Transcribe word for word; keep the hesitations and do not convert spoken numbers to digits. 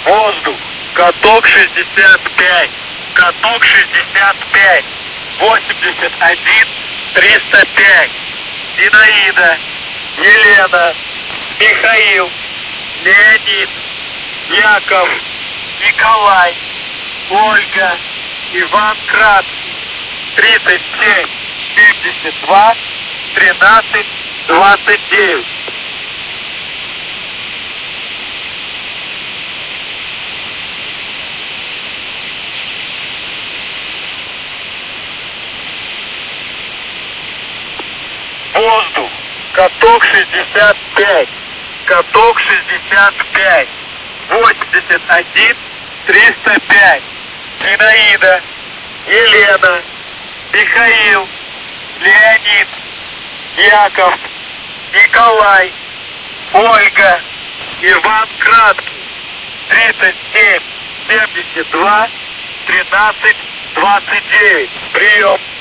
Воздух. Каток шестьдесят пять. Каток шестьдесят пять. восемьдесят один триста пять. Зинаида. Елена. Михаил. Леонид. Яков. Николай. Ольга. Иван Краткий. тридцать семь семьдесят два тринадцать двадцать девять. Воздух. Каток шестьдесят пять. Каток шестьдесят пять. восемьдесят один триста пять. Зинаида. Елена. Михаил. Леонид. Яков. Николай. Ольга. Иван Краткий. тридцать семь семьдесят два тринадцать двадцать девять. Прием.